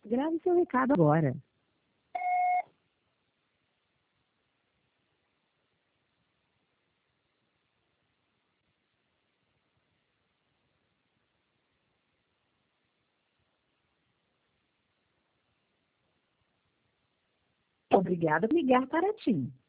Grave seu recado agora. Obrigada por ligar para TIM.